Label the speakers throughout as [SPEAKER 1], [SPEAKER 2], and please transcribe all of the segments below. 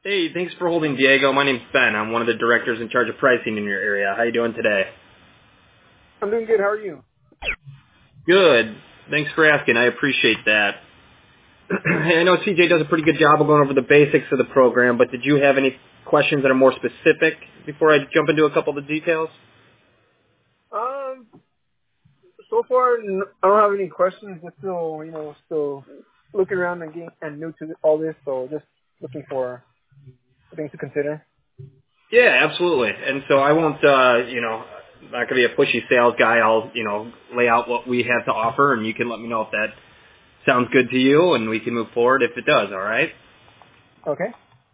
[SPEAKER 1] Hey, thanks for holding, Diego. My name's Ben. I'm one of the directors in charge of pricing in your area. How you doing today?
[SPEAKER 2] I'm doing good. How are you?
[SPEAKER 1] Good. Thanks for asking. I appreciate that. Hey, I know CJ does a pretty good job of going over the basics of the program, but did you have any questions that are more specific before I jump into a couple of the details?
[SPEAKER 2] Um, so far I don't have any questions. Just still looking around and new to all this, so just looking for things to consider.
[SPEAKER 1] Yeah, absolutely. And so I won't, not going to be a pushy sales guy. I'll, lay out what we have to offer, and you can let me know if that sounds good to you, and we can move forward if it does, all right?
[SPEAKER 2] Okay.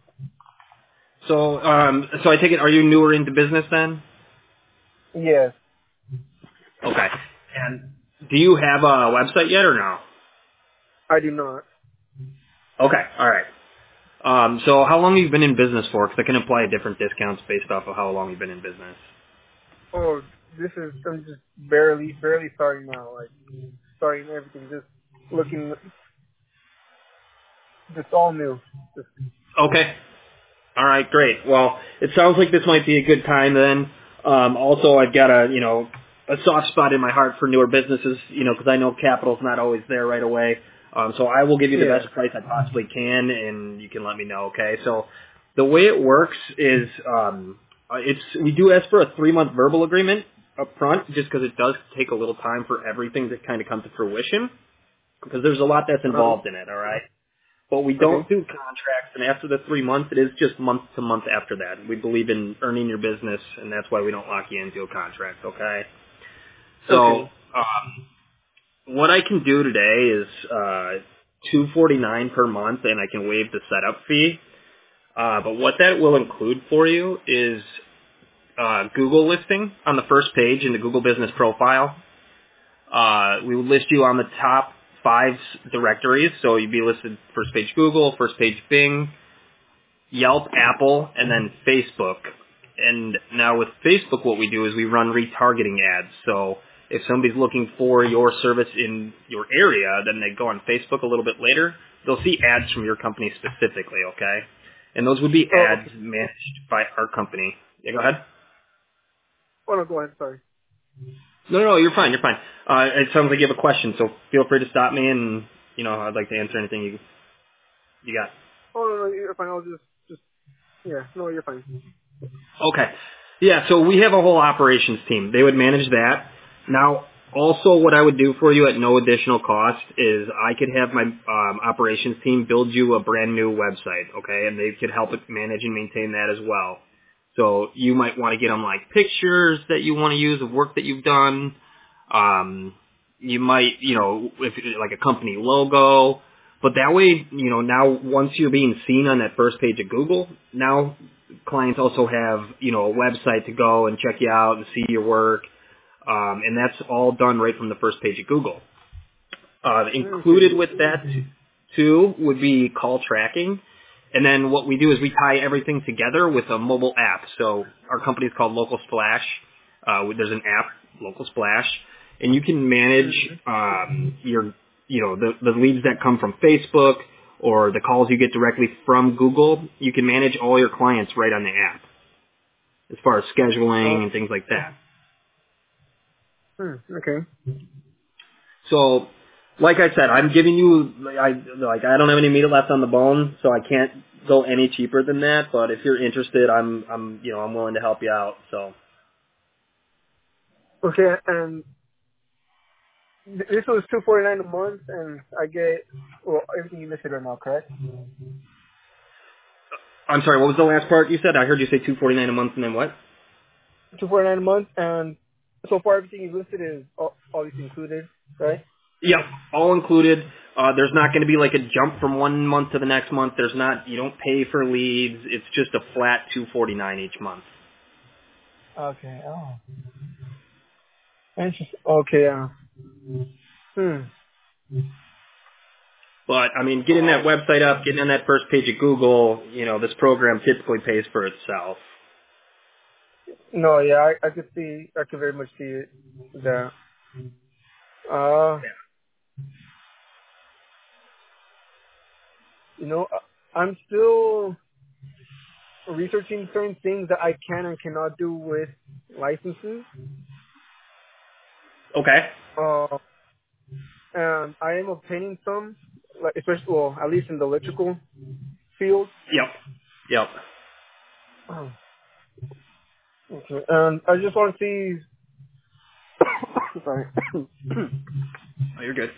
[SPEAKER 1] So I take it, are you newer into business then?
[SPEAKER 2] Yes,
[SPEAKER 1] Okay. And do you have a website yet or no?
[SPEAKER 2] I do not.
[SPEAKER 1] Okay. All right. So how long have you been in business for? Because I can apply different discounts based off of how long you've been in business.
[SPEAKER 2] Oh, I'm just barely starting now. Like starting everything, just looking, just all new. Just,
[SPEAKER 1] Okay. All right. Great. Well, it sounds like this might be a good time then. Also, I've got a soft spot in my heart for newer businesses, because I know capital's not always there right away. So I will give you the
[SPEAKER 2] yeah.
[SPEAKER 1] best price I possibly can, and you can let me know. Okay. So the way it works is, we do ask for a 3-month verbal agreement up front, just because it does take a little time for everything to kind of come to fruition, because there's a lot that's involved in it. All right. But we
[SPEAKER 2] Okay.
[SPEAKER 1] don't do contracts, and after the 3 months, it is just month to month after that. We believe in earning your business, and that's why we don't lock you into a contract, okay? So,
[SPEAKER 2] Okay.
[SPEAKER 1] what I can do today is $249 per month, and I can waive the setup fee. But what that will include for you is Google listing on the first page in the Google Business Profile. We will list you on the top 5 directories, so you'd be listed first page Google, first page Bing, Yelp, Apple, and then Facebook. And now with Facebook, what we do is we run retargeting ads. So if somebody's looking for your service in your area, then they go on Facebook a little bit later. They'll see ads from your company specifically, okay? And those would be
[SPEAKER 2] Oh,
[SPEAKER 1] ads
[SPEAKER 2] okay.
[SPEAKER 1] managed by our company. Yeah, go ahead.
[SPEAKER 2] Oh no, go ahead. Sorry.
[SPEAKER 1] No, you're fine, you're fine. It sounds like you have a question, so feel free to stop me and, I'd like to answer anything you got.
[SPEAKER 2] Oh no, you're fine. I'll just yeah. No, you're fine.
[SPEAKER 1] Okay. Yeah, so we have a whole operations team. They would manage that. Now, also what I would do for you at no additional cost is I could have my operations team build you a brand new website, okay? And they could help it manage and maintain that as well. So you might want to get them like pictures that you want to use of work that you've done. You might, if like a company logo. But that way, now once you're being seen on that first page of Google, now clients also have, a website to go and check you out and see your work. And that's all done right from the first page of Google.
[SPEAKER 2] Okay.
[SPEAKER 1] Included with that too would be call tracking. And then what we do is we tie everything together with a mobile app. So our company is called Local Splash. There's an app, Local Splash, and you can manage your, the leads that come from Facebook or the calls you get directly from Google. You can manage all your clients right on the app as far as scheduling and things like that.
[SPEAKER 2] Okay.
[SPEAKER 1] So, like I said, I'm giving you, I don't have any meat left on the bone, so I can't go any cheaper than that. But if you're interested, I'm willing to help you out. So,
[SPEAKER 2] Okay, and this was $249 a month, and I get everything you listed right now, correct?
[SPEAKER 1] I'm sorry, what was the last part you said? I heard you say $249 a month, and then what?
[SPEAKER 2] $249 a month, and so far everything you listed is all this included, right?
[SPEAKER 1] Yep, all included. There's not going to be like a jump from one month to the next month. There's not. You don't pay for leads. It's just a flat $249 each month.
[SPEAKER 2] Okay. Oh. Interesting. Okay. Yeah. Hmm.
[SPEAKER 1] But I mean, getting that website up, getting on that first page of Google, this program typically pays for itself.
[SPEAKER 2] No. Yeah. I could see. I could very much see it. There. Uh. You know, I'm still. researching certain things that I can and cannot do with licenses.
[SPEAKER 1] Okay.
[SPEAKER 2] And I am obtaining some, like especially, well, at least in the electrical field.
[SPEAKER 1] Yep.
[SPEAKER 2] Okay. And I just want to see. Sorry.
[SPEAKER 1] Oh, you're good.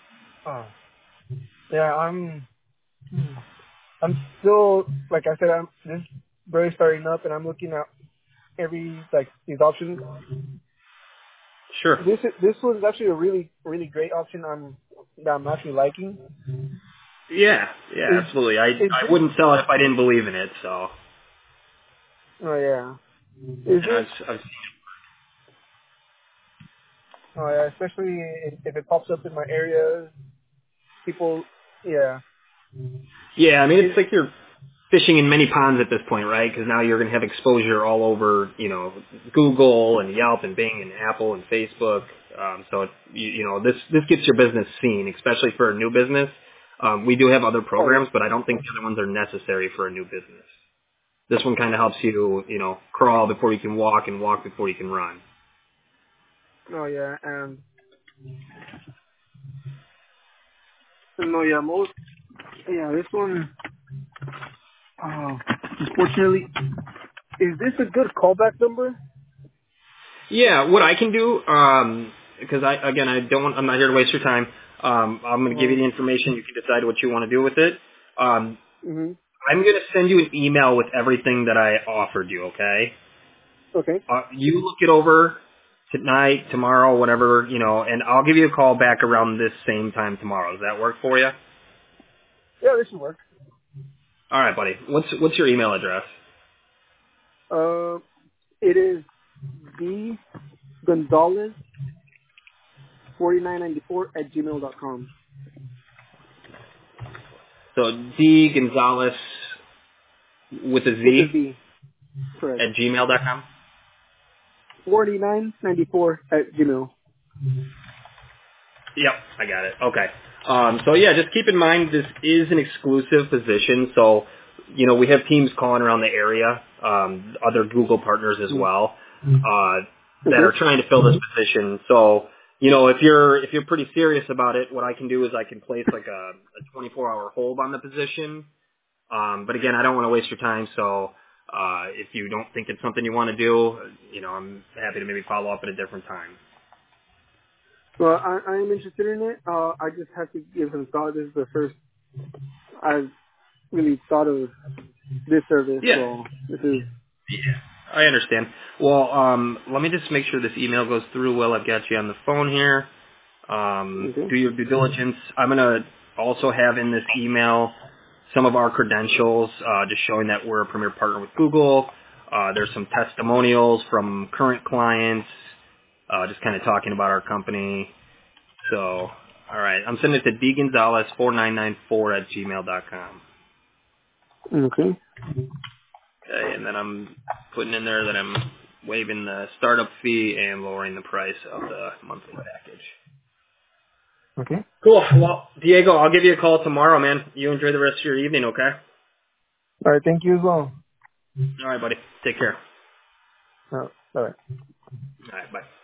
[SPEAKER 2] Yeah, I'm still, like I said, I'm just very starting up, and I'm looking at these options.
[SPEAKER 1] Sure.
[SPEAKER 2] This was actually a really great option. That I'm actually liking.
[SPEAKER 1] Yeah,
[SPEAKER 2] Is
[SPEAKER 1] absolutely.
[SPEAKER 2] is
[SPEAKER 1] I
[SPEAKER 2] this?
[SPEAKER 1] wouldn't sell it if I didn't believe in it. So,
[SPEAKER 2] Oh yeah. Is
[SPEAKER 1] and
[SPEAKER 2] this?
[SPEAKER 1] I've
[SPEAKER 2] Oh yeah. Especially if it pops up in my area, people. Yeah.
[SPEAKER 1] yeah. I mean,
[SPEAKER 2] Is
[SPEAKER 1] it's like you're fishing in many ponds at this point, right? Because now you're going to have exposure all over, Google and Yelp and Bing and Apple and Facebook. So this gets your business seen, especially for a new business. We do have other
[SPEAKER 2] oh
[SPEAKER 1] programs, but I don't think the other ones are necessary for a new business. This one kind of helps you, crawl before you can walk and walk before you can run.
[SPEAKER 2] yeah. And no yeah most yeah this one. Unfortunately, is this a good callback number?
[SPEAKER 1] Yeah, what I can do, because I'm not here to waste your time. I'm going to give you the information. You can decide what you want to do with it.
[SPEAKER 2] Mhm.
[SPEAKER 1] I'm going to send you an email with everything that I offered you, okay?
[SPEAKER 2] Okay.
[SPEAKER 1] You look it over tonight, tomorrow, whatever, and I'll give you a call back around this same time tomorrow. Does that work for you?
[SPEAKER 2] Yeah, this should work.
[SPEAKER 1] All right, buddy. What's your email address?
[SPEAKER 2] It is D Gonzalez 4994 at gmail.com.
[SPEAKER 1] So D Gonzalez with a
[SPEAKER 2] With a
[SPEAKER 1] Z
[SPEAKER 2] V, correct.
[SPEAKER 1] at gmail.com.
[SPEAKER 2] 4994 at Gmail.
[SPEAKER 1] Yep, I got it. Okay. So yeah, just keep in mind this is an exclusive position. So, we have teams calling around the area, other Google partners as well, that are
[SPEAKER 2] Okay.
[SPEAKER 1] trying to fill this position. So, if you're pretty serious about it, what I can do is I can place like a 24-hour hold on the position. But again, I don't want to waste your time. So, if you don't think it's something you want to do, I'm happy to maybe follow up at a different time.
[SPEAKER 2] Well, I am interested in it. I just have to give some thought. This is the first I've really thought of this service,
[SPEAKER 1] Yeah.
[SPEAKER 2] so this is
[SPEAKER 1] Yeah, I understand. Well, let me just make sure this email goes through while I've got you on the phone here.
[SPEAKER 2] okay.
[SPEAKER 1] Do your due diligence. I'm going to also have in this email some of our credentials, just showing that we're a premier partner with Google. There's some testimonials from current clients, just kind of talking about our company. So, all right, I'm sending it to dgonzalez4994 at gmail.com.
[SPEAKER 2] Okay.
[SPEAKER 1] Okay, and then I'm putting in there that I'm waiving the startup fee and lowering the price of the monthly package.
[SPEAKER 2] Okay.
[SPEAKER 1] Cool. Well, Diego, I'll give you a call tomorrow, man. You enjoy the rest of your evening, okay?
[SPEAKER 2] All right. Thank you as well.
[SPEAKER 1] All right, buddy. Take care.
[SPEAKER 2] All right.
[SPEAKER 1] All right, bye.